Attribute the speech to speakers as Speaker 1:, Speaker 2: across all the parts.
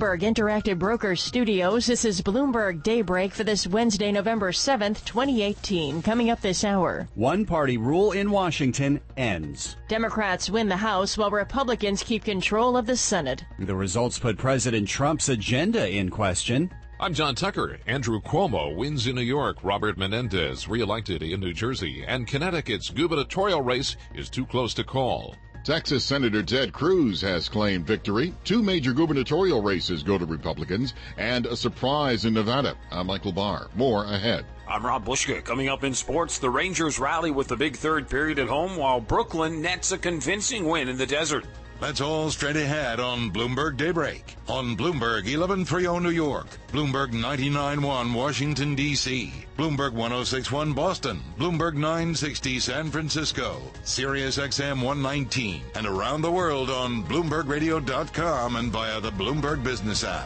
Speaker 1: Bloomberg Interactive Brokers Studios. This is Bloomberg Daybreak for this Wednesday, November 7th, 2018. Coming up this hour.
Speaker 2: One-party rule in Washington ends.
Speaker 1: Democrats win the House while Republicans keep control of the Senate.
Speaker 2: The results put President Trump's agenda in question.
Speaker 3: I'm John Tucker. Andrew Cuomo wins in New York. Robert Menendez reelected in New Jersey. And Connecticut's gubernatorial race is too close to call.
Speaker 4: Texas Senator Ted Cruz has claimed victory. 2 major gubernatorial races go to Republicans, and a surprise in Nevada. I'm Michael Barr. More ahead.
Speaker 5: I'm Rob Bushka. Coming up in sports, the Rangers rally with the big third period at home, while Brooklyn nets a convincing win in the desert.
Speaker 6: That's all straight ahead on Bloomberg Daybreak. On Bloomberg 1130 New York, Bloomberg 99.1 Washington, D.C., Bloomberg 106.1 Boston, Bloomberg 960 San Francisco, Sirius XM 119, and around the world on BloombergRadio.com and via the Bloomberg Business app.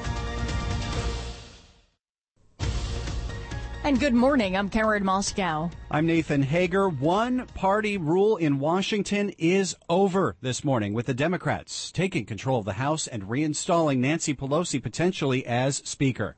Speaker 1: And good morning, I'm Karen Moscow.
Speaker 2: I'm Nathan Hager. One-party rule in Washington is over this morning, with the Democrats taking control of the House and reinstalling Nancy Pelosi potentially as Speaker.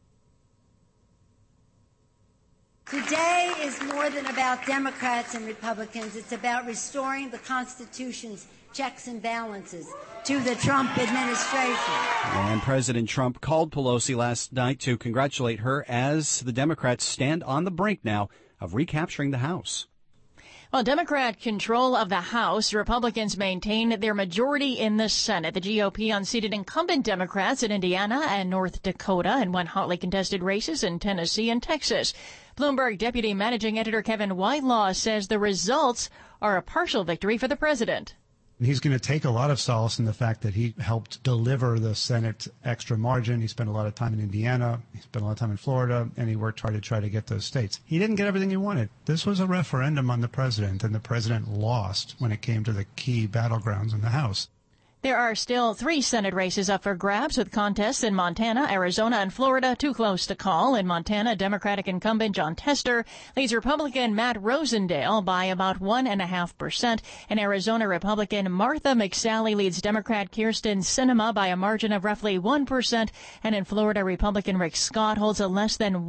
Speaker 7: Today is more than about Democrats and Republicans. It's about restoring the Constitution's checks and balances to the Trump administration.
Speaker 2: And President Trump called Pelosi last night to congratulate her as the Democrats stand on the brink now of recapturing the House.
Speaker 1: Well, Democrat control of the House, Republicans maintain their majority in the Senate. The GOP unseated incumbent Democrats in Indiana and North Dakota and won hotly contested races in Tennessee and Texas. Bloomberg Deputy Managing Editor Kevin Whitelaw says the results are a partial victory for the president.
Speaker 8: He's going to take a lot of solace in the fact that he helped deliver the Senate extra margin. He spent a lot of time in Indiana. He spent a lot of time in Florida, and he worked hard to try to get those states. He didn't get everything he wanted. This was a referendum on the president, and the president lost when it came to the key battlegrounds in the House.
Speaker 1: There are still 3 Senate races up for grabs, with contests in Montana, Arizona, and Florida too close to call. In Montana, Democratic incumbent Jon Tester leads Republican Matt Rosendale by about 1.5%. In Arizona, Republican Martha McSally leads Democrat Kirsten Sinema by a margin of roughly 1%. And in Florida, Republican Rick Scott holds a less than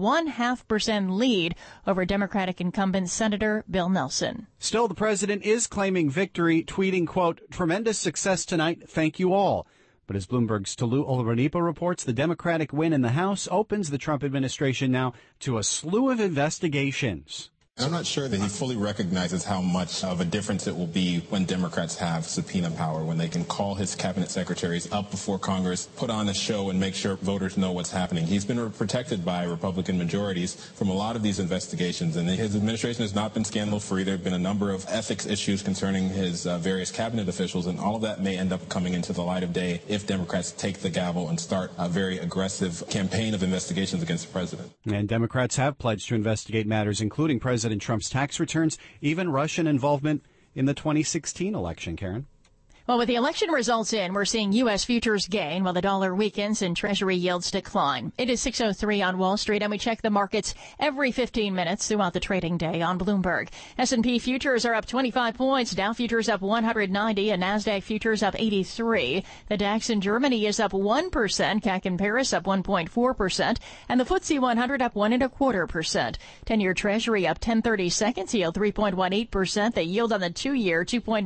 Speaker 1: 0.5% lead over Democratic incumbent Senator Bill Nelson.
Speaker 2: Still, the president is claiming victory, tweeting, quote, "Tremendous success tonight. Thank you all." But as Bloomberg's Tolu Olorunipa reports, the Democratic win in the House opens the Trump administration now to a slew of investigations.
Speaker 9: I'm not sure that he fully recognizes how much of a difference it will be when Democrats have subpoena power, when they can call his cabinet secretaries up before Congress, put on a show and make sure voters know what's happening. He's been protected by Republican majorities from a lot of these investigations, and his administration has not been scandal-free. There have been a number of ethics issues concerning his various cabinet officials, and all of that may end up coming into the light of day if Democrats take the gavel and start a very aggressive campaign of investigations against the president.
Speaker 2: And Democrats have pledged to investigate matters including President Trump's tax returns, even Russian involvement in the 2016 election, Karen.
Speaker 1: Well, with the election results in, we're seeing U.S. futures gain while the dollar weakens and Treasury yields decline. It is 6:03 on Wall Street, and we check the markets every 15 minutes throughout the trading day on Bloomberg. S&P futures are up 25 points, Dow futures up 190, and NASDAQ futures up 83. The DAX in Germany is up 1%, CAC in Paris up 1.4%, and the FTSE 100 up 1.25%. 10-year Treasury up 10/32, yield 3.18%. The yield on the 2-year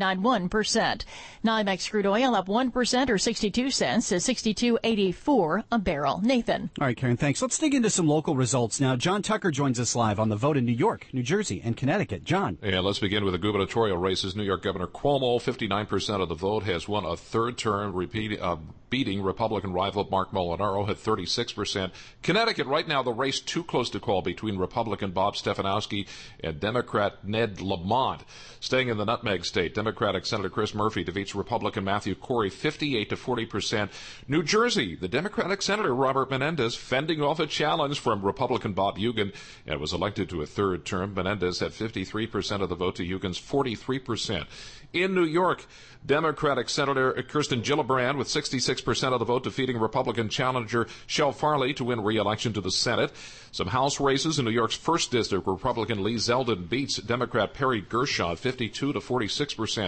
Speaker 1: 2.91%. NYMEX crude oil up 1% or 62 cents to $62.84 a barrel. Nathan.
Speaker 2: All right, Karen, thanks. Let's dig into some local results now. John Tucker joins us live on the vote in New York, New Jersey, and Connecticut. John.
Speaker 3: Yeah, let's begin with the gubernatorial races. New York Governor Cuomo, 59% of the vote, has won a third term, beating Republican rival Mark Molinaro at 36%. Connecticut, right now, the race too close to call between Republican Bob Stefanowski and Democrat Ned Lamont. Staying in the nutmeg state, Democratic Senator Chris Murphy defeats Republican Matthew Corey 58 to 40%. New Jersey, the Democratic Senator Robert Menendez fending off a challenge from Republican Bob Eugen and was elected to a third term. Menendez had 53% of the vote to Eugen's 43%. In New York, Democratic Senator Kirsten Gillibrand with 66% of the vote defeating Republican challenger Shel Farley to win re-election to the Senate. Some House races in New York's 1st District, Republican Lee Zeldin beats Democrat Perry Gershon 52 to 46%.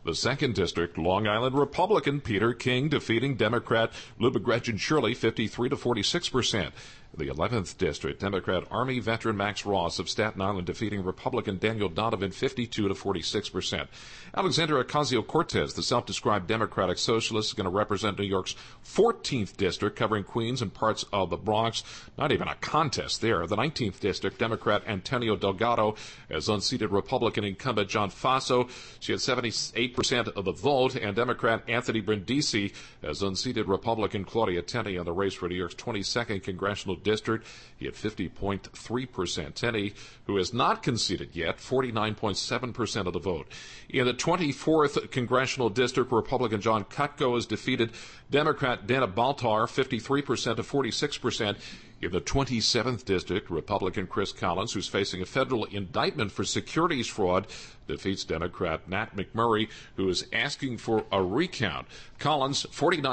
Speaker 3: The 2nd District, Long Island Republican Peter King defeating Democrat Lubegretchen Shirley 53 to 46%. The 11th District, Democrat Army veteran Max Ross of Staten Island defeating Republican Daniel Donovan 52 to 46%. Alexandria Ocasio-Cortez, the self-described Democratic Socialist, is going to represent New York's 14th District, covering Queens and parts of the Bronx. Not even a contest there. The 19th District, Democrat Antonio Delgado as unseated Republican incumbent John Faso. She had 78% of the vote, and Democrat Anthony Brindisi as unseated Republican Claudia Tenney in the race for New York's 22nd Congressional District. He had 50.3%. Tenney, who has not conceded yet, 49.7% of the vote. In the 24th Congressional District, Republican John Cutco has defeated Democrat Dana Baltar 53% to 46%. In the 27th District, Republican Chris Collins, who's facing a federal indictment for securities fraud, defeats Democrat Nat McMurray, who is asking for a recount. Collins,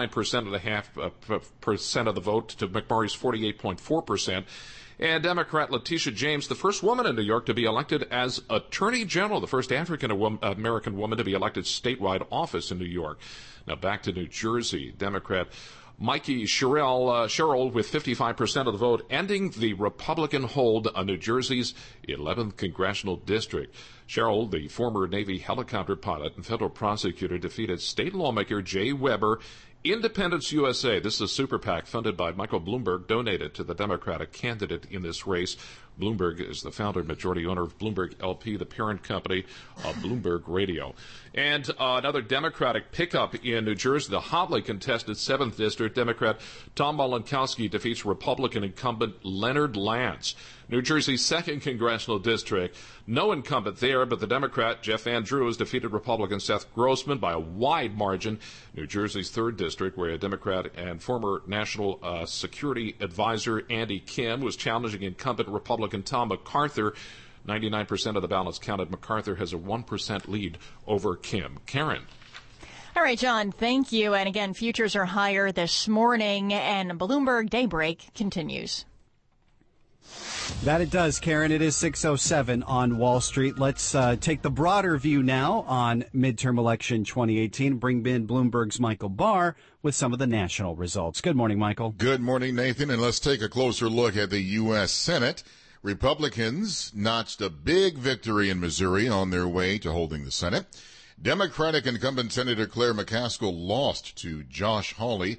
Speaker 3: 49% of the vote to McMurray's 48.4%. And Democrat Letitia James, the first woman in New York to be elected as Attorney General, the first African-American woman to be elected statewide office in New York. Now back to New Jersey. Democrat Mikey Sherrill with 55% of the vote, ending the Republican hold on New Jersey's 11th Congressional District. Sherrill, the former Navy helicopter pilot and federal prosecutor, defeated state lawmaker Jay Weber. Independence USA, this is a super PAC funded by Michael Bloomberg, donated to the Democratic candidate in this race. Bloomberg is the founder and majority owner of Bloomberg LP, the parent company of Bloomberg Radio. And another Democratic pickup in New Jersey, the hotly contested 7th District, Democrat Tom Malinkowski defeats Republican incumbent Leonard Lance. New Jersey's 2nd Congressional District, no incumbent there, but the Democrat Jeff Andrews defeated Republican Seth Grossman by a wide margin. New Jersey's 3rd District, where a Democrat and former National Security Advisor Andy Kim was challenging incumbent Republican Tom MacArthur. 99% of the ballots counted. MacArthur has a 1% lead over Kim. Karen.
Speaker 1: All right, John, thank you. And again, futures are higher this morning, and Bloomberg Daybreak continues.
Speaker 2: That it does, Karen. It is 6:07 on Wall Street. Let's take the broader view now on midterm election 2018. Bring in Bloomberg's Michael Barr with some of the national results. Good morning, Michael.
Speaker 4: Good morning, Nathan. And let's take a closer look at the U.S. Senate. Republicans notched a big victory in Missouri on their way to holding the Senate. Democratic incumbent Senator Claire McCaskill lost to Josh Hawley,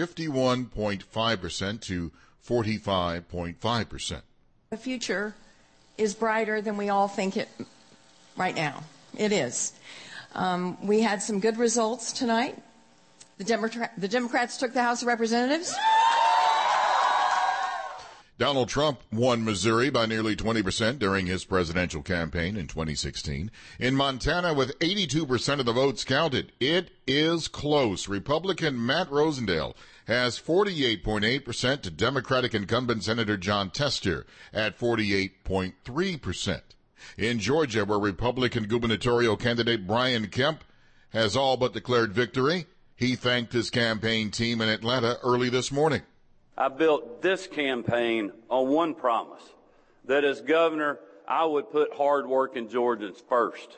Speaker 4: 51.5% to 45.5%.
Speaker 10: The future is brighter than we all think it right now. It is. We had some good results tonight. The Democrats took the House of Representatives.
Speaker 4: Donald Trump won Missouri by nearly 20% during his presidential campaign in 2016. In Montana, with 82% of the votes counted, it is close. Republican Matt Rosendale has 48.8% to Democratic incumbent Senator John Tester at 48.3%. In Georgia, where Republican gubernatorial candidate Brian Kemp has all but declared victory, he thanked his campaign team in Atlanta early this morning.
Speaker 11: I built this campaign on one promise, that as governor, I would put hard-working Georgians first.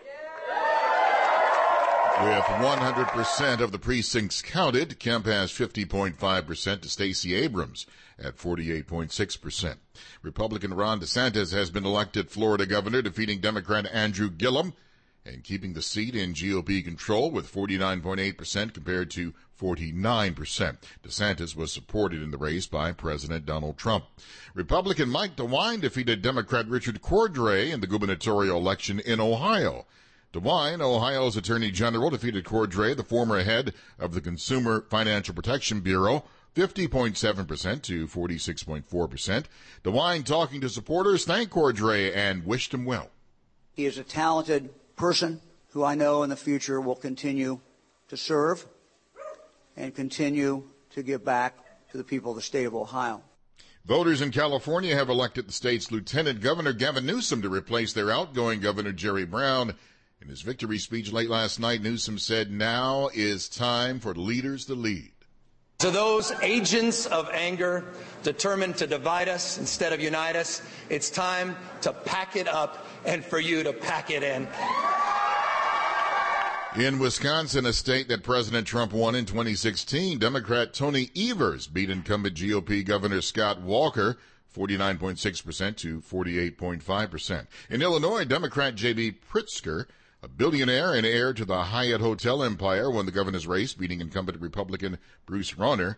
Speaker 4: With 100% of the precincts counted, Kemp has 50.5% to Stacey Abrams at 48.6%. Republican Ron DeSantis has been elected Florida governor, defeating Democrat Andrew Gillum and keeping the seat in GOP control with 49.8% compared to 49%. DeSantis was supported in the race by President Donald Trump. Republican Mike DeWine defeated Democrat Richard Cordray in the gubernatorial election in Ohio. DeWine, Ohio's Attorney General, defeated Cordray, the former head of the Consumer Financial Protection Bureau, 50.7% to 46.4%. DeWine, talking to supporters, thanked Cordray and wished him well.
Speaker 12: He is a talented person who I know in the future will continue to serve and continue to give back to the people of the state of Ohio.
Speaker 4: Voters in California have elected the state's Lieutenant Governor Gavin Newsom to replace their outgoing Governor Jerry Brown. In his victory speech late last night, Newsom said, "Now is time for leaders to lead."
Speaker 13: To those agents of anger determined to divide us instead of unite us, it's time to pack it up and for you to pack it in.
Speaker 4: In Wisconsin, a state that President Trump won in 2016, Democrat Tony Evers beat incumbent GOP Governor Scott Walker 49.6% to 48.5%. In Illinois, Democrat J.B. Pritzker, a billionaire and heir to the Hyatt Hotel empire, won the governor's race, beating incumbent Republican Bruce Rauner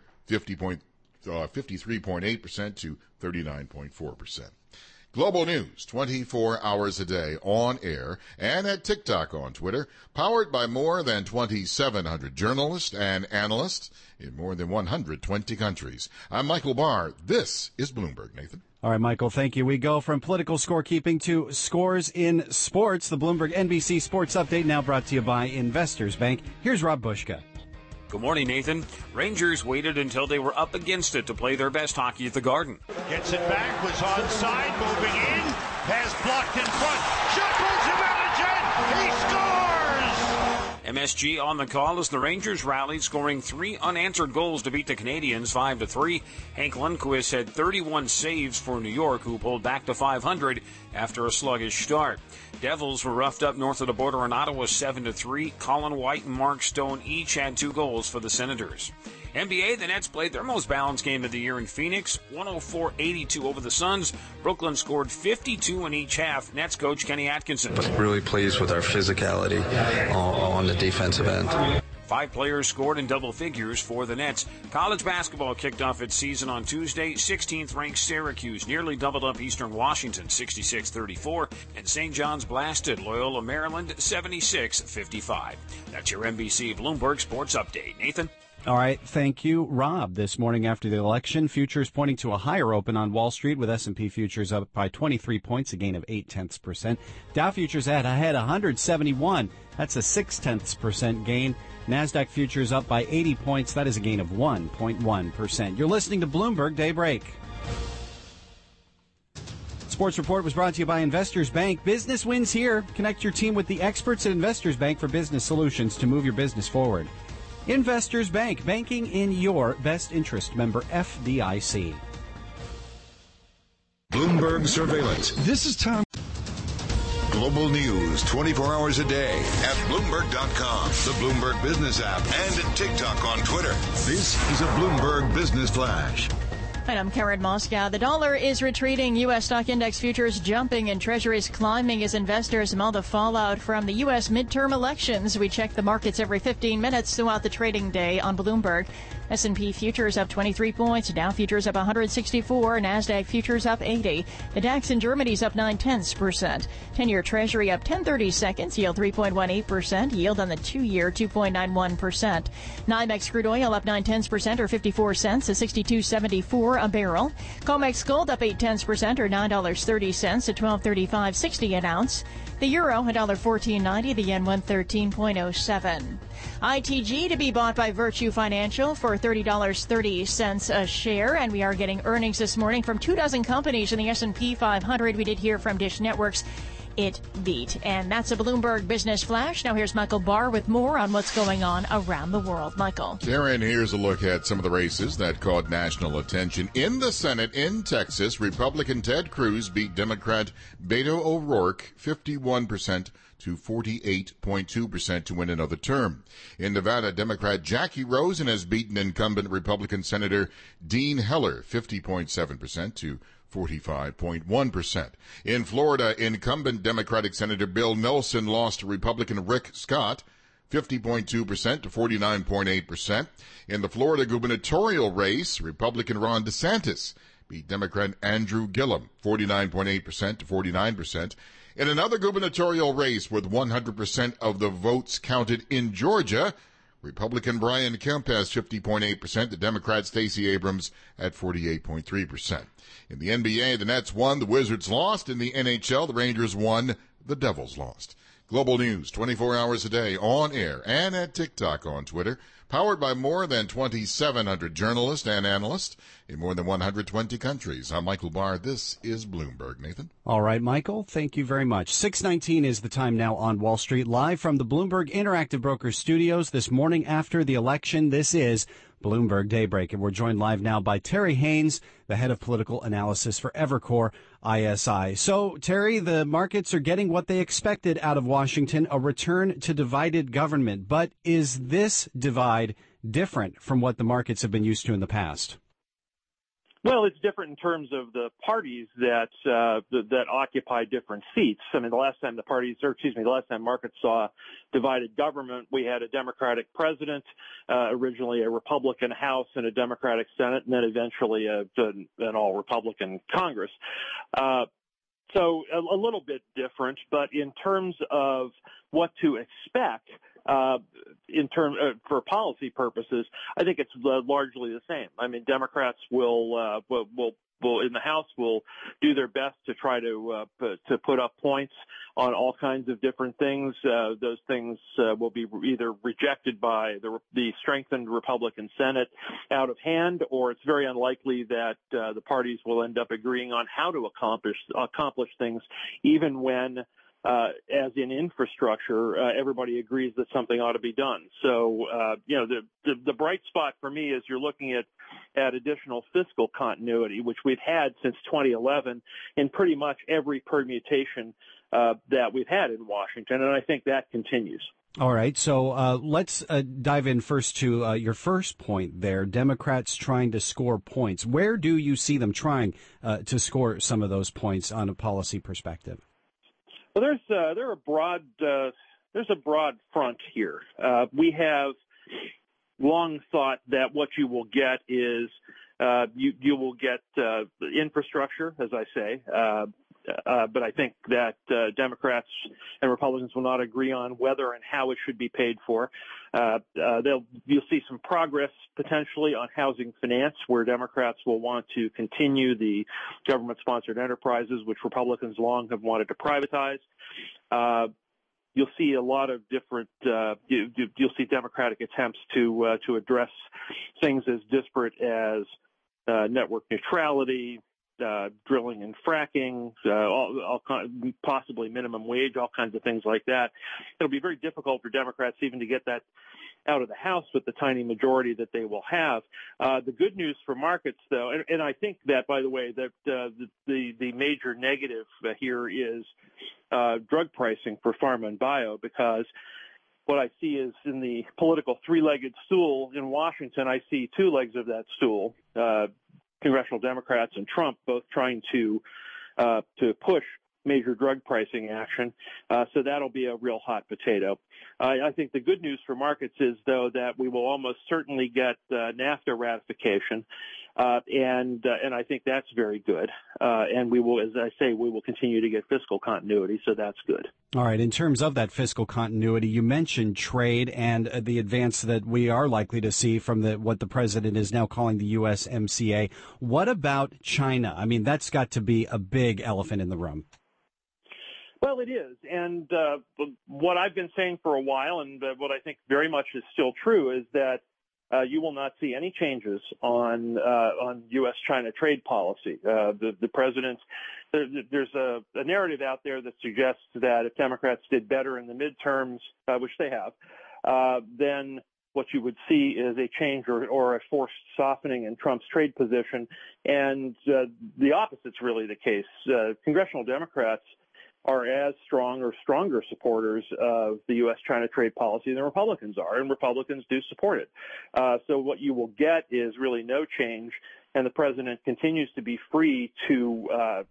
Speaker 4: 53.8% to 39.4%. Global News, 24 hours a day, on air, and at TikTok on Twitter, powered by more than 2,700 journalists and analysts in more than 120 countries. I'm Michael Barr. This is Bloomberg, Nathan.
Speaker 2: All right, Michael, thank you. We go from political scorekeeping to scores in sports. The Bloomberg NBC Sports Update now brought to you by Investors Bank. Here's Rob Bushka.
Speaker 5: Good morning, Nathan. Rangers waited until they were up against it to play their best hockey at the Garden.
Speaker 14: Gets it back, was onside, moving in, has blocked in front, shuttles him out again, he scores!
Speaker 5: MSG on the call as the Rangers rallied, scoring 3 unanswered goals to beat the Canadiens 5-3. Hank Lundqvist had 31 saves for New York, who pulled back to .500 after a sluggish start. Devils were roughed up north of the border in Ottawa 7-3. Colin White and Mark Stone each had 2 goals for the Senators. NBA, the Nets played their most balanced game of the year in Phoenix, 104-82 over the Suns. Brooklyn scored 52 in each half. Nets coach Kenny Atkinson.
Speaker 15: But really pleased with our physicality on the defensive end.
Speaker 5: 5 players scored in double figures for the Nets. College basketball kicked off its season on Tuesday. 16th-ranked Syracuse nearly doubled up Eastern Washington 66-34, and St. John's blasted Loyola Maryland 76-55. That's your NBC Bloomberg Sports Update. Nathan?
Speaker 2: All right, thank you, Rob. This morning after the election, futures pointing to a higher open on Wall Street with S&P futures up by 23 points, a gain of 0.8%. Dow futures ahead 171. That's a 0.6% gain. NASDAQ futures up by 80 points. That is a gain of 1.1%. You're listening to Bloomberg Daybreak. Sports Report was brought to you by Investors Bank. Business wins here. Connect your team with the experts at Investors Bank for business solutions to move your business forward. Investors Bank, banking in your best interest. Member FDIC.
Speaker 6: Bloomberg Surveillance.
Speaker 16: This is Tom.
Speaker 6: Global news 24 hours a day at Bloomberg.com, the Bloomberg Business app, and at TikTok on Twitter. This is a Bloomberg Business Flash.
Speaker 1: And I'm Karen Moscow. The dollar is retreating. U.S. stock index futures jumping and treasuries climbing as investors mull the fallout from the U.S. midterm elections. We check the markets every 15 minutes throughout the trading day on Bloomberg. S&P futures up 23 points. Dow futures up 164. NASDAQ futures up 80. The DAX in Germany's up 0.9%. 10-year Treasury up 10/30 seconds. Yield 3.18%. Yield on the 2-year 2.91%. NYMEX crude oil up 0.9% or 54 cents to 62.74 a barrel. COMEX gold up 0.8% or $9.30 to 12.3560 an ounce. The euro $1.1490. The yen 113.07. ITG to be bought by Virtue Financial for $30.30 a share, and we are getting earnings this morning from 24 companies in the S&P 500. We did hear from Dish Networks. It beat. And that's a Bloomberg Business Flash. Now here's Michael Barr with more on what's going on around the world. Michael.
Speaker 4: Karen, here's a look at some of the races that caught national attention. In the Senate in Texas, Republican Ted Cruz beat Democrat Beto O'Rourke 51% to 48.2% to win another term. In Nevada, Democrat Jackie Rosen has beaten incumbent Republican Senator Dean Heller 50.7% to 45.1%. In Florida, incumbent Democratic Senator Bill Nelson lost to Republican Rick Scott 50.2% to 49.8%. In the Florida gubernatorial race, Republican Ron DeSantis beat Democrat Andrew Gillum 49.8% to 49%. In another gubernatorial race with 100% of the votes counted in Georgia, Republican Brian Kemp has 50.8%, the Democrat Stacey Abrams at 48.3%. In the NBA, the Nets won, the Wizards lost. In the NHL, the Rangers won, the Devils lost. Global news 24 hours a day on air and at TikTok on Twitter. Powered by more than 2,700 journalists and analysts in more than 120 countries. I'm Michael Barr. This is Bloomberg. Nathan?
Speaker 2: All right, Michael. Thank you very much. 6:19 is the time now on Wall Street. Live from the Bloomberg Interactive Brokers studios this morning after the election. This is Bloomberg Daybreak. And we're joined live now by Terry Haynes, the head of political analysis for Evercore ISI. So, Terry, the markets are getting what they expected out of Washington, a return to divided government. But is this divide different from what the markets have been used to in the past?
Speaker 16: Well, it's different in terms of the parties that occupy different seats. I mean, the last time markets saw divided government, we had a Democratic president, originally a Republican House and a Democratic Senate, and then eventually an all-Republican Congress. So a little bit different, but in terms of what to expect, for policy purposes, I think it's largely the same. I mean, Democrats will in the House will do their best to try to put up points on all kinds of different things. Those things will be either rejected by the strengthened Republican Senate out of hand, or it's very unlikely that the parties will end up agreeing on how to accomplish things, even when as in infrastructure, everybody agrees that something ought to be done. So, the bright spot for me is you're looking at additional fiscal continuity, which we've had since 2011 in pretty much every permutation that we've had in Washington, and I think that continues.
Speaker 2: All right, so let's dive in first to your first point there, Democrats trying to score points. Where do you see them trying to score some of those points on a policy perspective?
Speaker 16: Well, there's a broad front here. We have long thought that what you will get is you will get infrastructure, as I say, but I think that Democrats and Republicans will not agree on whether and how it should be paid for. You'll see some progress potentially on housing finance, where Democrats will want to continue the government-sponsored enterprises, which Republicans long have wanted to privatize. You'll see a lot of different. You'll see Democratic attempts to address things as disparate as network neutrality, drilling and fracking, possibly minimum wage, all kinds of things like that. It'll be very difficult for Democrats even to get that out of the House with the tiny majority that they will have. The good news for markets, though, and I think that, by the way, that the major negative here is drug pricing for pharma and bio, because what I see is in the political three-legged stool in Washington, I see two legs of that stool. Congressional Democrats and Trump both trying to push major drug pricing action. So that'll be a real hot potato. I think the good news for markets is, though, that we will almost certainly get NAFTA ratification. And I think that's very good. And we will, as I say, we will continue to get fiscal continuity. So that's good.
Speaker 2: All right. In terms of that fiscal continuity, you mentioned trade and the advance that we are likely to see from what the president is now calling the USMCA. What about China? I mean, that's got to be a big elephant in the room.
Speaker 16: Well, it is. And what I've been saying for a while, and what I think very much is still true, is that you will not see any changes on U.S.-China trade policy. The president, there's a narrative out there that suggests that if Democrats did better in the midterms, which they have, then what you would see is a change or a forced softening in Trump's trade position. And the opposite's really the case. Congressional Democrats are as strong or stronger supporters of the U.S.-China trade policy than Republicans are, and Republicans do support it. So what you will get is really no change, and the president continues to be free to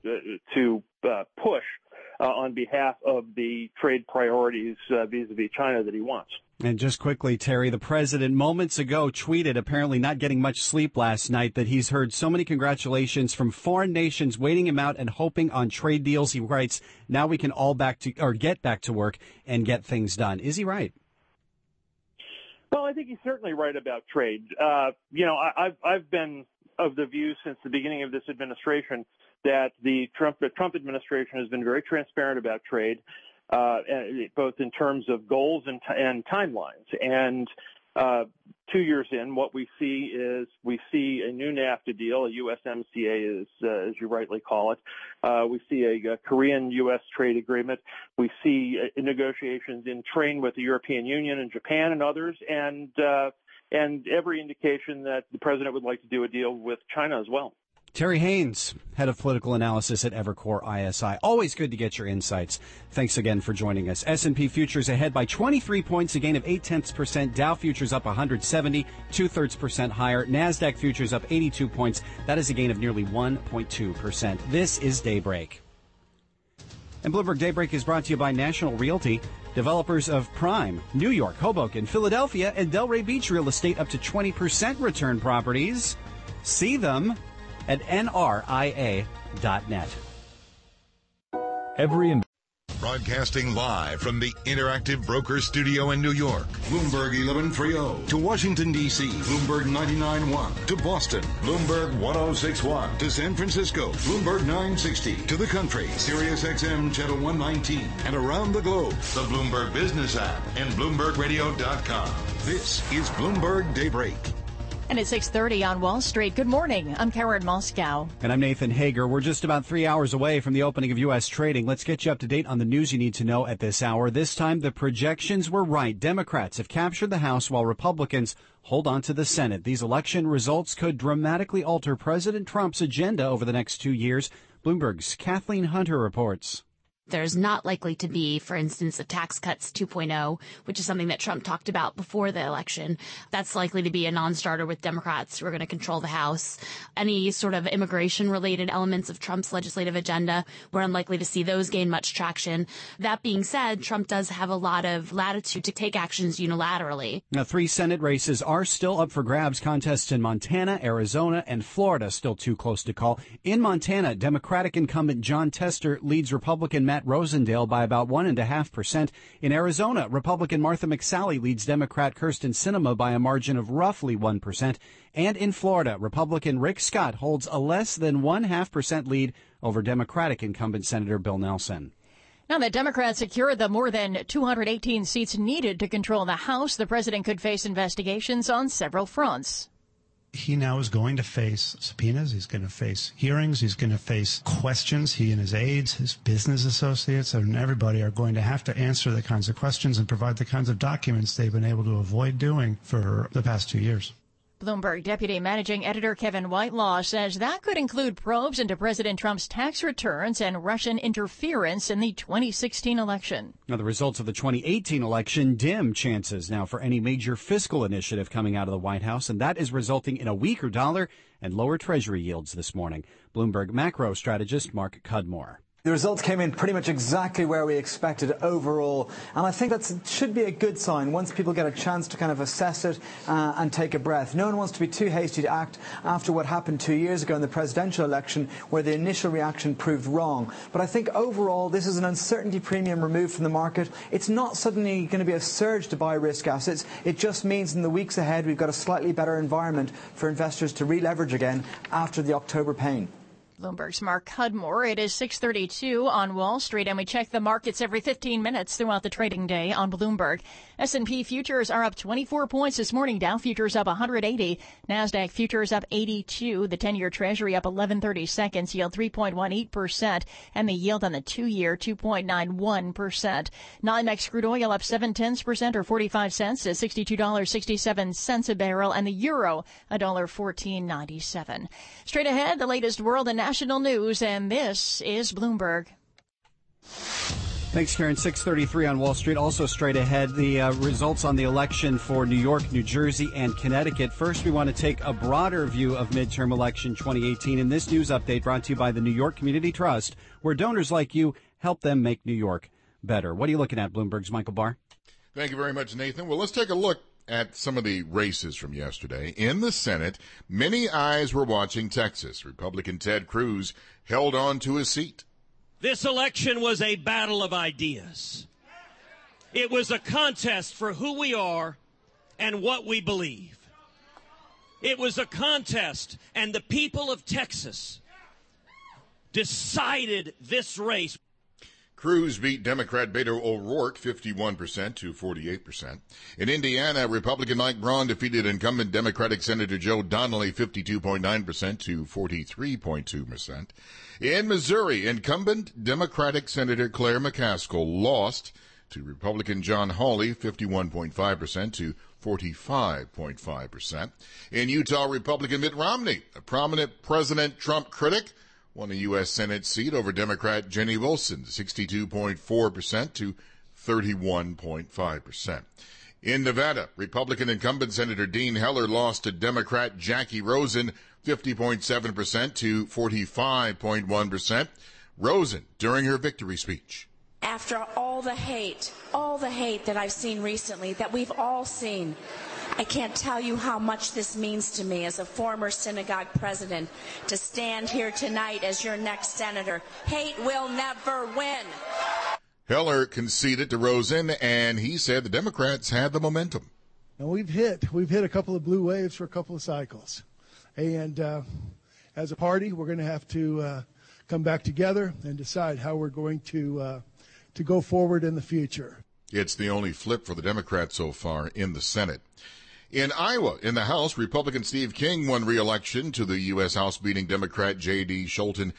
Speaker 16: push on behalf of the trade priorities vis-a-vis China that he wants.
Speaker 2: And just quickly, Terry, the president moments ago tweeted, apparently not getting much sleep last night, that he's heard so many congratulations from foreign nations waiting him out and hoping on trade deals. He writes, now we can all get back to work and get things done. Is he right?
Speaker 16: Well, I think he's certainly right about trade. I've been of the view since the beginning of this administration that the Trump administration has been very transparent about trade. Both in terms of goals and timelines. And 2 years in, what we see is a new NAFTA deal, a USMCA, as you rightly call it. We see a Korean-U.S. trade agreement. We see negotiations in train with the European Union and Japan and others. And and every indication that the president would like to do a deal with China as well.
Speaker 2: Terry Haynes, head of political analysis at Evercore ISI. Always good to get your insights. Thanks again for joining us. S&P futures ahead by 23 points, a gain of 0.8%. Dow futures up 170, 2/3% higher. NASDAQ futures up 82 points. That is a gain of nearly 1.2%. This is Daybreak. And Bloomberg Daybreak is brought to you by National Realty, developers of Prime, New York, Hoboken, Philadelphia, and Delray Beach Real Estate, up to 20% return properties. See them at nria.net.
Speaker 6: Broadcasting live from the Interactive Broker Studio in New York, Bloomberg 1130. To Washington, D.C., Bloomberg 99.1. To Boston, Bloomberg 106.1. To San Francisco, Bloomberg 960. To the country, Sirius XM Channel 119. And around the globe, the Bloomberg Business app and BloombergRadio.com. This is Bloomberg Daybreak.
Speaker 1: And at 6:30 on Wall Street. Good morning. I'm Karen Moscow.
Speaker 2: And I'm Nathan Hager. We're just about 3 hours away from the opening of U.S. trading. Let's get you up to date on the news you need to know at this hour. This time, the projections were right. Democrats have captured the House while Republicans hold on to the Senate. These election results could dramatically alter President Trump's agenda over the next 2 years. Bloomberg's Kathleen Hunter reports.
Speaker 17: There's not likely to be, for instance, a tax cuts 2.0, which is something that Trump talked about before the election. That's likely to be a non-starter with Democrats who are going to control the House. Any sort of immigration-related elements of Trump's legislative agenda, we're unlikely to see those gain much traction. That being said, Trump does have a lot of latitude to take actions unilaterally.
Speaker 2: Now, 3 Senate races are still up for grabs. Contests in Montana, Arizona, and Florida still too close to call. In Montana, Democratic incumbent John Tester leads Republican Matt Rosendale by about 1.5%. In Arizona, Republican Martha McSally leads Democrat Kirsten Sinema by a margin of roughly 1%. And in Florida, Republican Rick Scott holds a less than 0.5% lead over Democratic incumbent Senator Bill Nelson.
Speaker 1: Now that Democrats secure the more than 218 seats needed to control the House, the president could face investigations on several fronts.
Speaker 8: He now is going to face subpoenas. He's going to face hearings. He's going to face questions. He and his aides, his business associates, and everybody are going to have to answer the kinds of questions and provide the kinds of documents they've been able to avoid doing for the past 2 years.
Speaker 1: Bloomberg Deputy Managing Editor Kevin Whitelaw says that could include probes into President Trump's tax returns and Russian interference in the 2016 election.
Speaker 2: Now, the results of the 2018 election dim chances now for any major fiscal initiative coming out of the White House, and that is resulting in a weaker dollar and lower Treasury yields this morning. Bloomberg macro strategist Mark Cudmore.
Speaker 18: The results came in pretty much exactly where we expected overall, and I think that should be a good sign once people get a chance to kind of assess it and take a breath. No one wants to be too hasty to act after what happened 2 years ago in the presidential election where the initial reaction proved wrong. But I think overall this is an uncertainty premium removed from the market. It's not suddenly going to be a surge to buy risk assets. It just means in the weeks ahead we've got a slightly better environment for investors to re-leverage again after the October pain.
Speaker 1: Bloomberg's Mark Cudmore. It is 6:32 on Wall Street, and we check the markets every 15 minutes throughout the trading day on Bloomberg. S&P futures are up 24 points this morning. Dow futures up 180. NASDAQ futures up 82. The 10-year Treasury up 11/30 seconds, yield 3.18%, and the yield on the 2-year 2.91%. NYMEX crude oil up 0.7% or 45 cents to $62.67 a barrel, and the euro $1.1497. Straight ahead, the latest world and national news, and this is Bloomberg.
Speaker 2: Thanks, Karen. 6:33 on Wall Street. Also straight ahead, the results on the election for New York, New Jersey, and Connecticut. First, we want to take a broader view of midterm election 2018 in this news update brought to you by the New York Community Trust, where donors like you help them make New York better. What are you looking at, Bloomberg's Michael Barr?
Speaker 4: Thank you very much, Nathan. Well, let's take a look at some of the races from yesterday. In the Senate, many eyes were watching Texas. Republican Ted Cruz held on to his seat.
Speaker 19: This election was a battle of ideas. It was a contest for who we are and what we believe. It was a contest, and the people of Texas decided this race.
Speaker 4: Cruz beat Democrat Beto O'Rourke 51% to 48%. In Indiana, Republican Mike Braun defeated incumbent Democratic Senator Joe Donnelly 52.9% to 43.2%. In Missouri, incumbent Democratic Senator Claire McCaskill lost to Republican John Hawley 51.5% to 45.5%. In Utah, Republican Mitt Romney, a prominent President Trump critic, won a U.S. Senate seat over Democrat Jenny Wilson, 62.4% to 31.5%. In Nevada, Republican incumbent Senator Dean Heller lost to Democrat Jackie Rosen, 50.7% to 45.1%. Rosen, during her victory speech.
Speaker 20: After all the hate that I've seen recently, that we've all seen, I can't tell you how much this means to me as a former synagogue president to stand here tonight as your next senator. Hate will never win.
Speaker 4: Heller conceded to Rosen, and he said the Democrats had the momentum.
Speaker 21: And we've hit a couple of blue waves for a couple of cycles. And as a party, we're going to have to come back together and decide how we're going to go forward in the future.
Speaker 4: It's the only flip for the Democrats so far in the Senate. In Iowa, in the House, Republican Steve King won re-election to the U.S. House, beating Democrat J.D. Scholten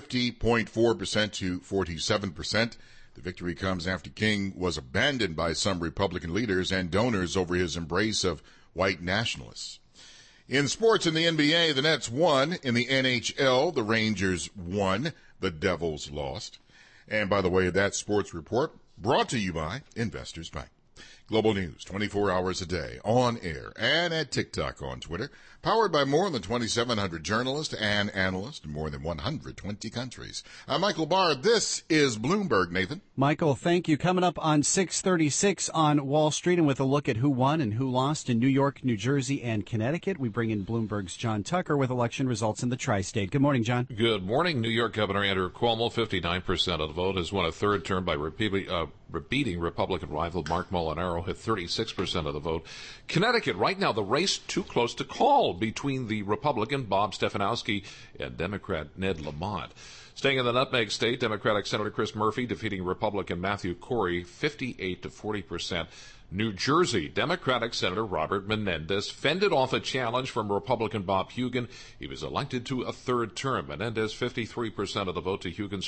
Speaker 4: 50.4% to 47%. The victory comes after King was abandoned by some Republican leaders and donors over his embrace of white nationalists. In sports, in the NBA, the Nets won. In the NHL, the Rangers won. The Devils lost. And by the way, that sports report brought to you by Investors Bank. Global news 24 hours a day, on air and at TikTok, on Twitter. Powered by more than 2,700 journalists and analysts in more than 120 countries. I'm Michael Barr. This is Bloomberg, Nathan.
Speaker 2: Michael, thank you. Coming up on 6:36 on Wall Street, and with a look at who won and who lost in New York, New Jersey, and Connecticut, we bring in Bloomberg's John Tucker with election results in the tri-state. Good morning, John.
Speaker 3: Good morning. New York Governor Andrew Cuomo, 59% of the vote, has won a third term by beating Republican rival Mark Molinaro, hit 36% of the vote. Connecticut, right now, the race too close to call between the Republican Bob Stefanowski and Democrat Ned Lamont. Staying in the Nutmeg State, Democratic Senator Chris Murphy defeating Republican Matthew Corey 58 to 40%. New Jersey, Democratic Senator Robert Menendez fended off a challenge from Republican Bob Hugin. He was elected to a third term. Menendez 53% of the vote to Hugin's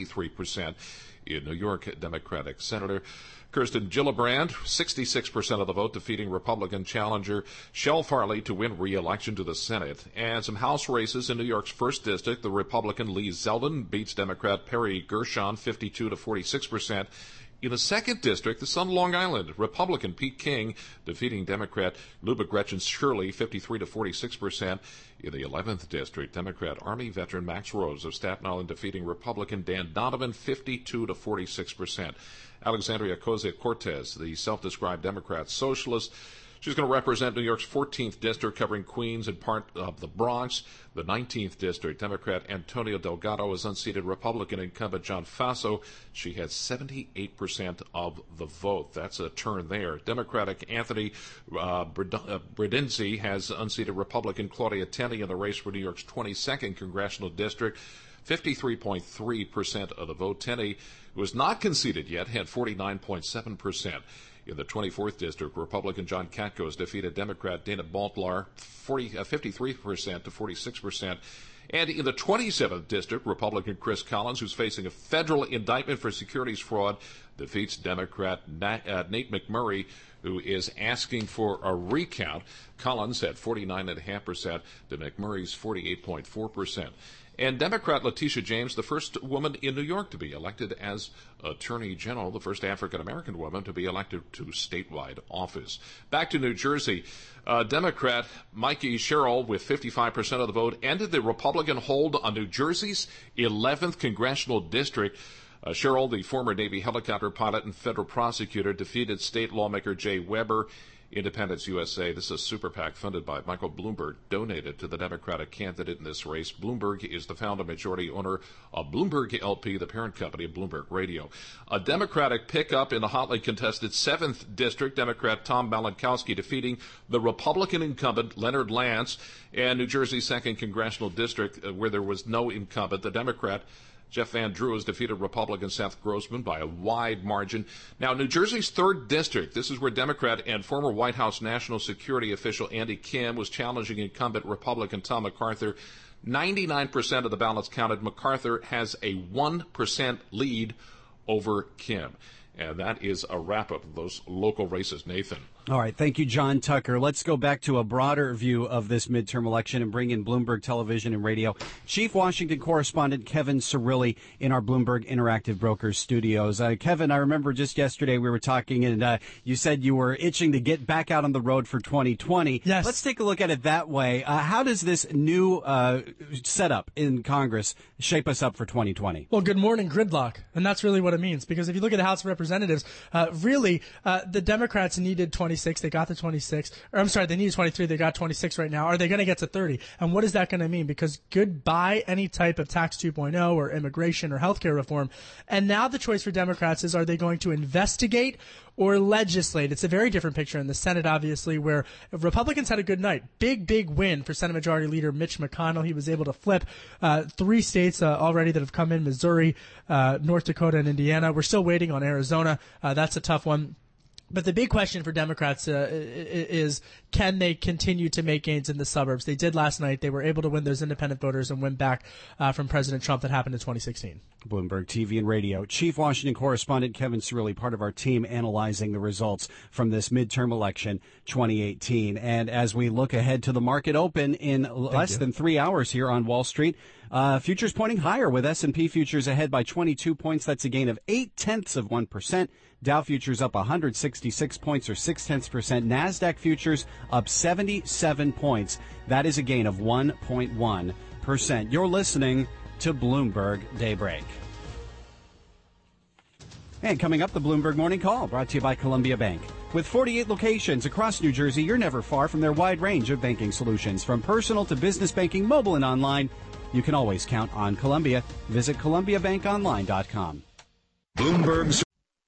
Speaker 3: 43%. In New York, Democratic Senator Kirsten Gillibrand, 66% of the vote, defeating Republican challenger Shel Farley to win re-election to the Senate. And some House races in New York's 1st District. The Republican Lee Zeldin beats Democrat Perry Gershon 52 to 46%. In the 2nd District, the Sun Long Island, Republican Pete King defeating Democrat Luba Gretchen Shirley 53 to 46%. In the 11th District, Democrat Army veteran Max Rose of Staten Island defeating Republican Dan Donovan 52 to 46%. Alexandria Ocasio-Cortez, the self-described Democrat socialist, she's going to represent New York's 14th District, covering Queens and part of the Bronx. The 19th District, Democrat Antonio Delgado is unseated Republican incumbent John Faso. She has 78% of the vote. That's a turn there. Democratic Anthony Bredinzi has unseated Republican Claudia Tenney in the race for New York's 22nd Congressional District. 53.3% of the vote. Tenney, who was not conceded yet, had 49.7%. In the 24th District, Republican John Katko defeated Democrat Dana Baltlar 53% to 46%. And in the 27th District, Republican Chris Collins, who's facing a federal indictment for securities fraud, defeats Democrat Nate McMurray, who is asking for a recount. Collins had 49.5% to McMurray's 48.4%. And Democrat Letitia James, the first woman in New York to be elected as Attorney General, the first African-American woman to be elected to statewide office. Back to New Jersey, Democrat Mikey Sherrill, with 55% of the vote, ended the Republican hold on New Jersey's 11th Congressional District. Sherrill, the former Navy helicopter pilot and federal prosecutor, defeated state lawmaker Jay Weber. Independence USA, this is a super PAC funded by Michael Bloomberg, donated to the Democratic candidate in this race. Bloomberg is the founder majority owner of Bloomberg LP, the parent company of Bloomberg Radio. A Democratic pickup in the hotly contested 7th District, Democrat Tom Malinowski defeating the Republican incumbent Leonard Lance. And New Jersey's 2nd Congressional District, where there was no incumbent, the Democrat Jeff Van Drew has defeated Republican Seth Grossman by a wide margin. Now, New Jersey's 3rd District, this is where Democrat and former White House National Security official Andy Kim was challenging incumbent Republican Tom MacArthur. 99% of the ballots counted. MacArthur has a 1% lead over Kim. And that is a wrap-up of those local races. Nathan.
Speaker 2: All right. Thank you, John Tucker. Let's go back to a broader view of this midterm election and bring in Bloomberg Television and Radio Chief Washington Correspondent Kevin Cirilli in our Bloomberg Interactive Brokers studios. Kevin, I remember just yesterday we were talking and you said you were itching to get back out on the road for 2020.
Speaker 7: Yes.
Speaker 2: Let's take a look at it that way. How does this new setup in Congress shape us up for 2020?
Speaker 7: Well, good morning, gridlock. And that's really what it means. Because if you look at the House of Representatives, the Democrats needed 26. They got to 26. Or I'm sorry, they needed 23. They got 26 right now. Are they going to get to 30? And what is that going to mean? Because goodbye any type of tax 2.0 or immigration or healthcare reform. And now the choice for Democrats is, are they going to investigate or legislate? It's a very different picture in the Senate, obviously, where Republicans had a good night. Big win for Senate Majority Leader Mitch McConnell. He was able to flip 3 states already that have come in, Missouri, North Dakota, and Indiana. We're still waiting on Arizona. That's a tough one. But the big question for Democrats is, can they continue to make gains in the suburbs? They did last night. They were able to win those independent voters and win back from President Trump that happened in 2016.
Speaker 2: Bloomberg TV and Radio Chief Washington Correspondent Kevin Cirilli, part of our team analyzing the results from this midterm election 2018. And as we look ahead to the market open in less than 3 hours here on Wall Street, futures pointing higher with S&P futures ahead by 22 points. That's a gain of 0.8%. Dow futures up 166 points or 0.6%. NASDAQ futures up 77 points. That is a gain of 1.1%. You're listening to Bloomberg Daybreak. And coming up, the Bloomberg Morning Call, brought to you by Columbia Bank. With 48 locations across New Jersey, you're never far from their wide range of banking solutions. From personal to business banking, mobile and online, you can always count on Columbia. Visit ColumbiaBankOnline.com.
Speaker 6: Bloomberg's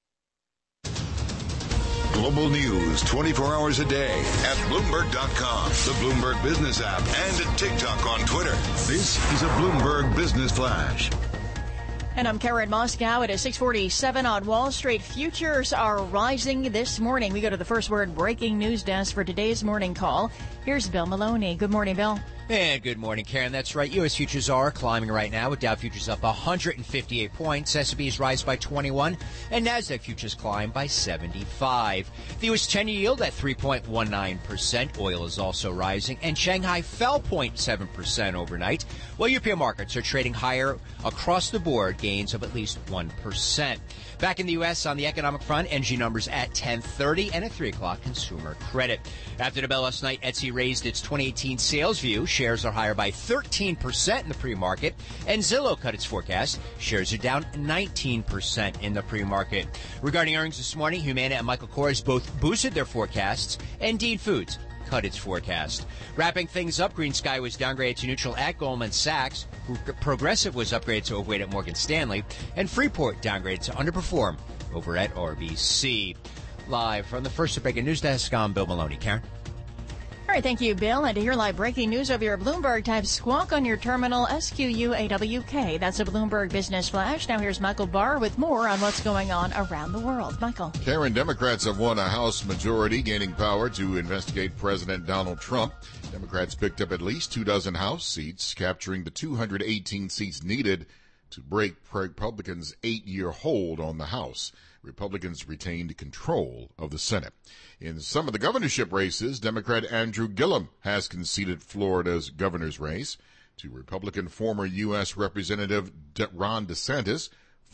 Speaker 6: global news 24 hours a day at Bloomberg.com, the Bloomberg Business app, and at TikTok on Twitter. This is a Bloomberg Business Flash.
Speaker 1: And I'm Karen Moscow. It is 6:47 on Wall Street. Futures are rising this morning. We go to the First Word breaking news desk for today's morning call. Here's Bill Maloney. Good morning, Bill.
Speaker 22: And good morning, Karen. That's right. U.S. futures are climbing right now, with Dow futures up 158 points, S&P's rise by 21, and NASDAQ futures climb by 75. The U.S. 10-year yield at 3.19%. Oil is also rising, and Shanghai fell 0.7% overnight, while European markets are trading higher across the board, gains of at least 1%. Back in the U.S. on the economic front, energy numbers at 10:30 and at 3 o'clock consumer credit. After the bell last night, Etsy raised its 2018 sales view. Shares are higher by 13% in the pre-market, and Zillow cut its forecast. Shares are down 19% in the pre-market. Regarding earnings this morning, Humana and Michael Kors both boosted their forecasts, and Dean Foods cut its forecast. Wrapping things up, Green Sky was downgraded to neutral at Goldman Sachs. Progressive was upgraded to overweight at Morgan Stanley, and Freeport downgraded to underperform over at RBC. Live from the First Breaking News Desk, I'm Bill Maloney. Karen?
Speaker 1: All right, thank you, Bill. And to hear live breaking news over your Bloomberg, type squawk on your terminal, SQUAWK. That's a Bloomberg Business Flash. Now here's Michael Barr with more on what's going on around the world. Michael.
Speaker 4: Karen, Democrats have won a House majority, gaining power to investigate President Donald Trump. Democrats picked up at least 24 House seats, capturing the 218 seats needed to break Republicans' 8-year hold on the House. Republicans retained control of the Senate. In some of the governorship races, Democrat Andrew Gillum has conceded Florida's governor's race to Republican former U.S. Representative Ron DeSantis,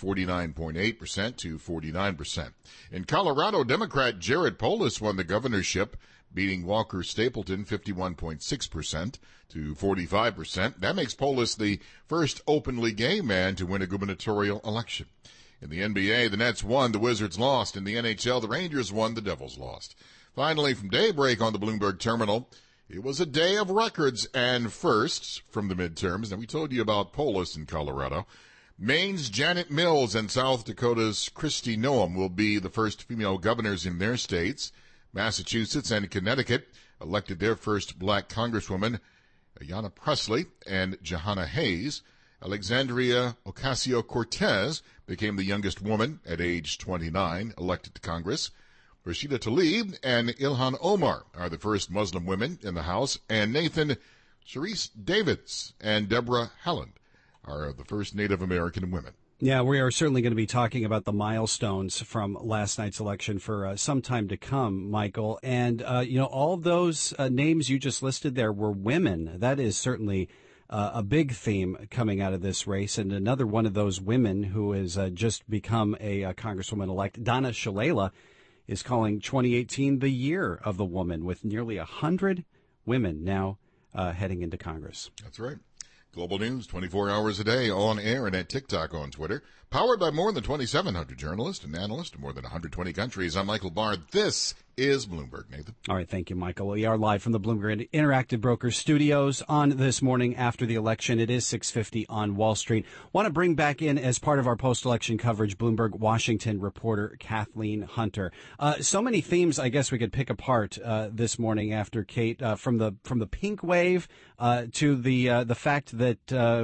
Speaker 4: 49.8% to 49%. In Colorado, Democrat Jared Polis won the governorship, beating Walker Stapleton 51.6% to 45%. That makes Polis the first openly gay man to win a gubernatorial election. In the NBA, the Nets won, the Wizards lost. In the NHL, the Rangers won, the Devils lost. Finally, from daybreak on the Bloomberg Terminal, it was a day of records and firsts from the midterms. Now, we told you about Polis in Colorado. Maine's Janet Mills and South Dakota's Kristi Noem will be the first female governors in their states. Massachusetts and Connecticut elected their first black congresswoman, Ayanna Pressley and Jahana Hayes. Alexandria Ocasio-Cortez became the youngest woman at age 29 elected to Congress. Rashida Tlaib and Ilhan Omar are the first Muslim women in the House, and Nathan Sharice Davids and Deborah Haaland are the first Native American women
Speaker 2: Yeah, we are certainly going to be talking about the milestones from last night's election for some time to come, Michael. And, all those names you just listed there were women. That is certainly a big theme coming out of this race. And another one of those women who has just become a Congresswoman-elect, Donna Shalala, is calling 2018 the year of the woman, with nearly 100 women now heading into Congress.
Speaker 4: That's right. Global News, 24 hours a day, on air and at TikTok, on Twitter. Powered by more than 2,700 journalists and analysts in more than 120 countries. I'm Michael Barr. This is Bloomberg. Nathan.
Speaker 2: All right. Thank you, Michael. We are live from the Bloomberg Interactive Brokers studios on this morning after the election. It is 6:50 on Wall Street. Want to bring back in, as part of our post-election coverage, Bloomberg Washington reporter Kathleen Hunter. So many themes I guess we could pick apart this morning after Kate, from the pink wave to the fact that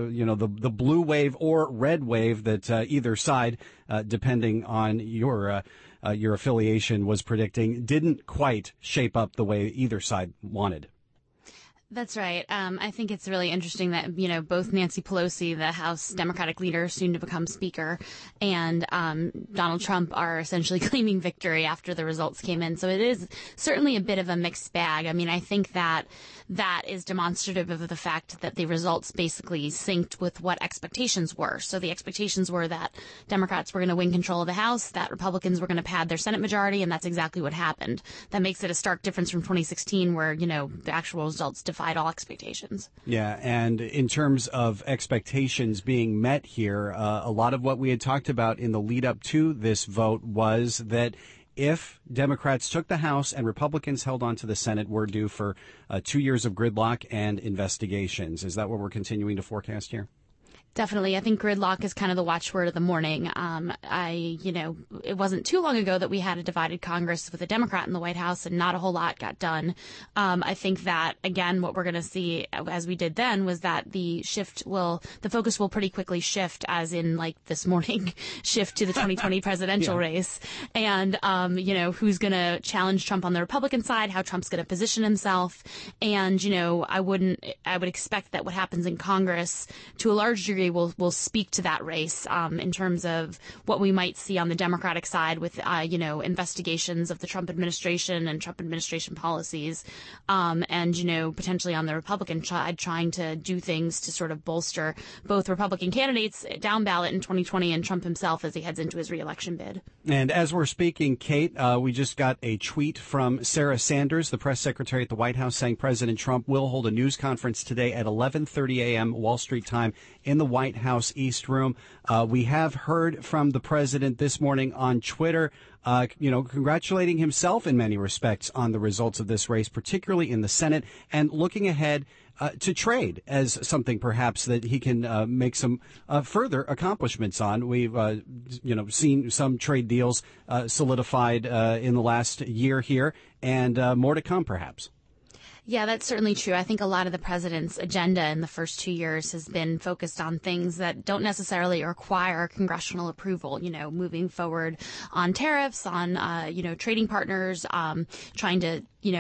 Speaker 2: the blue wave or red wave that either side, depending on your affiliation, was predicting didn't quite shape up the way either side wanted.
Speaker 17: That's right. I think it's really interesting that, both Nancy Pelosi, the House Democratic leader, soon to become Speaker, and Donald Trump are essentially claiming victory after the results came in. So it is certainly a bit of a mixed bag. I mean, I think that is demonstrative of the fact that the results basically synced with what expectations were. So the expectations were that Democrats were going to win control of the House, that Republicans were going to pad their Senate majority, and that's exactly what happened. That makes it a stark difference from 2016, where, the actual results defied all expectations.
Speaker 2: Yeah, and in terms of expectations being met here, a lot of what we had talked about in the lead up to this vote was that if Democrats took the House and Republicans held on to the Senate, we're due for 2 years of gridlock and investigations. Is that what we're continuing to forecast here?
Speaker 17: Definitely. I think gridlock is kind of the watchword of the morning. It wasn't too long ago that we had a divided Congress with a Democrat in the White House, and not a whole lot got done. I think that, again, what we're going to see, as we did then, was that the focus will pretty quickly shift, as in, like, this morning, shift to the 2020 presidential race. And, who's going to challenge Trump on the Republican side, how Trump's going to position himself. And, I would expect that what happens in Congress, to a large degree, will speak to that race in terms of what we might see on the Democratic side with, investigations of the Trump administration and Trump administration policies, and, potentially on the Republican side trying to do things to sort of bolster both Republican candidates down ballot in 2020 and Trump himself as he heads into his reelection bid.
Speaker 2: And as we're speaking, Kate, we just got a tweet from Sarah Sanders, the press secretary at the White House, saying President Trump will hold a news conference today at 11:30 a.m. Wall Street time in the White House East Room. We have heard from the president this morning on Twitter, congratulating himself in many respects on the results of this race, particularly in the Senate, and looking ahead to trade as something perhaps that he can make some further accomplishments on. We've, seen some trade deals solidified in the last year here, and more to come perhaps.
Speaker 17: Yeah, that's certainly true. I think a lot of the president's agenda in the first 2 years has been focused on things that don't necessarily require congressional approval, moving forward on tariffs, on, trading partners, trying to,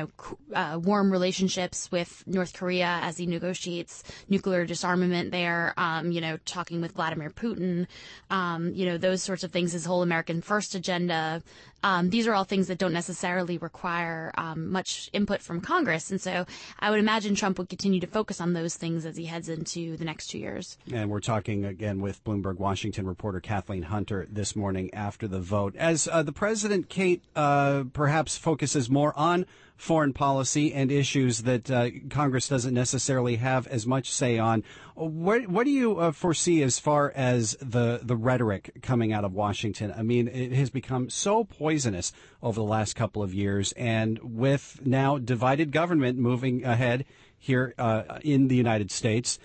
Speaker 17: warm relationships with North Korea as he negotiates nuclear disarmament there, talking with Vladimir Putin, those sorts of things, his whole American First agenda. These are all things that don't necessarily require much input from Congress. And so I would imagine Trump would continue to focus on those things as he heads into the next 2 years.
Speaker 2: And we're talking again with Bloomberg Washington reporter Kathleen Hunter this morning after the vote. As the president, Kate, perhaps focuses more on foreign policy and issues that Congress doesn't necessarily have as much say on, what do you foresee as far as the rhetoric coming out of Washington? I mean, it has become so poisonous over the last couple of years, and with now divided government moving ahead here in the United States,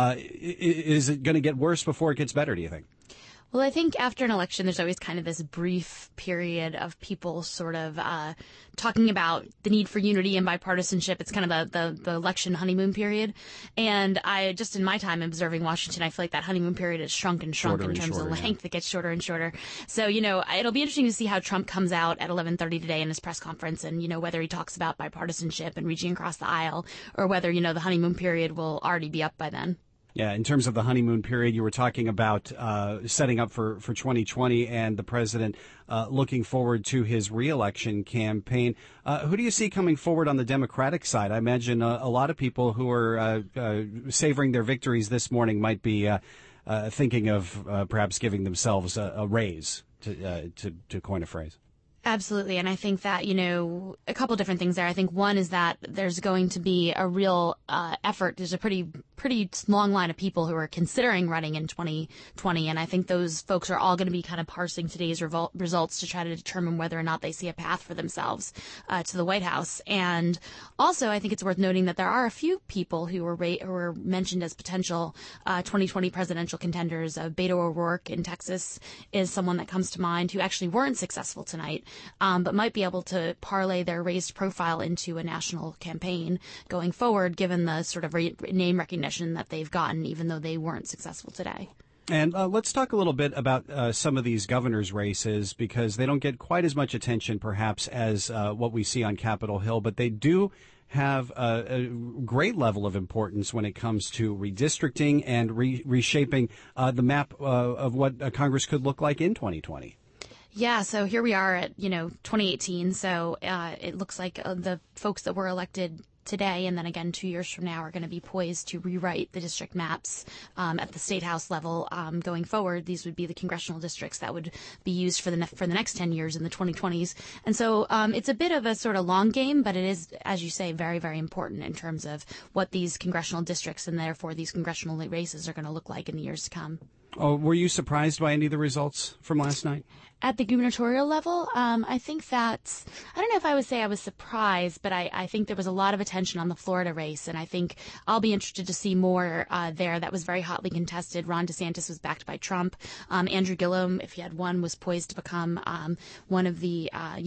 Speaker 2: is it going to get worse before it gets better, do you think?
Speaker 17: Well, I think after an election, there's always kind of this brief period of people sort of talking about the need for unity and bipartisanship. It's kind of the election honeymoon period. And just in my time observing Washington, I feel like that honeymoon period has shrunk and shrunk in terms of length. It gets shorter and shorter. So, it'll be interesting to see how Trump comes out at 11:30 today in his press conference and, whether he talks about bipartisanship and reaching across the aisle, or whether, the honeymoon period will already be up by then.
Speaker 2: Yeah, in terms of the honeymoon period, you were talking about setting up for 2020 and the president looking forward to his reelection campaign. Who do you see coming forward on the Democratic side? I imagine a lot of people who are savoring their victories this morning might be thinking of perhaps giving themselves a raise, to coin a phrase.
Speaker 17: Absolutely. And I think that, a couple different things there. I think one is that there's going to be a real effort. There's a pretty long line of people who are considering running in 2020. And I think those folks are all going to be kind of parsing today's results to try to determine whether or not they see a path for themselves to the White House. And also, I think it's worth noting that there are a few people who were mentioned as potential 2020 presidential contenders. Beto O'Rourke in Texas is someone that comes to mind who actually weren't successful tonight. But might be able to parlay their raised profile into a national campaign going forward, given the sort of name recognition that they've gotten, even though they weren't successful today.
Speaker 2: And let's talk a little bit about some of these governor's races, because they don't get quite as much attention, perhaps, as what we see on Capitol Hill, but they do have a great level of importance when it comes to redistricting and reshaping the map of what Congress could look like in 2020.
Speaker 17: Yeah, so here we are at, 2018. So it looks like the folks that were elected today and then again 2 years from now are going to be poised to rewrite the district maps at the state house level going forward. These would be the congressional districts that would be used for the next 10 years in the 2020s. And so it's a bit of a sort of long game, but it is, as you say, very, very important in terms of what these congressional districts and therefore these congressional races are going to look like in the years to come.
Speaker 2: Oh, were you surprised by any of the results from last night?
Speaker 17: At the gubernatorial level, I think that, I don't know if I would say I was surprised, but I think there was a lot of attention on the Florida race, and I think I'll be interested to see more there. That was very hotly contested. Ron DeSantis was backed by Trump. Andrew Gillum, if he had won, was poised to become one of the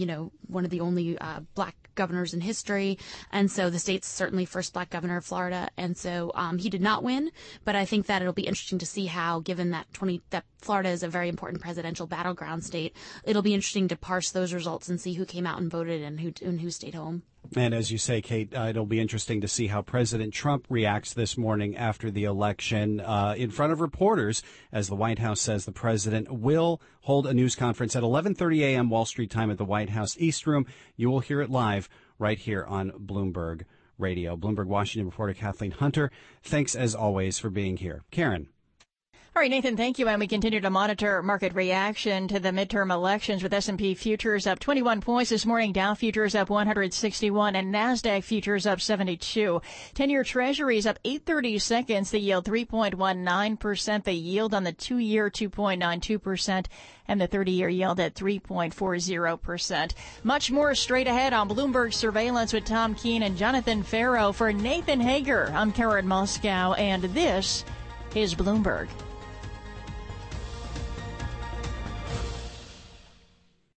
Speaker 17: only black governors in history, and so the state's certainly first black governor of Florida, and so he did not win, but I think that it'll be interesting to see how, given that Florida is a very important presidential battleground state, it'll be interesting to parse those results and see who came out and voted and who stayed home.
Speaker 2: And as you say, Kate, it'll be interesting to see how President Trump reacts this morning after the election in front of reporters, as the White House says the president will hold a news conference at 11:30 a.m. Wall Street time at the White House East Room. You will hear it live right here on Bloomberg Radio. Bloomberg Washington reporter Kathleen Hunter, thanks as always for being here. Karen.
Speaker 1: All right, Nathan, thank you. And we continue to monitor market reaction to the midterm elections with S&P futures up 21 points this morning, Dow futures up 161, and NASDAQ futures up 72. 10-year Treasuries up 8/30 seconds. The yield 3.19%. The yield on the 2-year 2.92%, and the 30-year yield at 3.40%. Much more straight ahead on Bloomberg Surveillance with Tom Keene and Jonathan Farrow. For Nathan Hager, I'm Karen Moscow, and this is Bloomberg.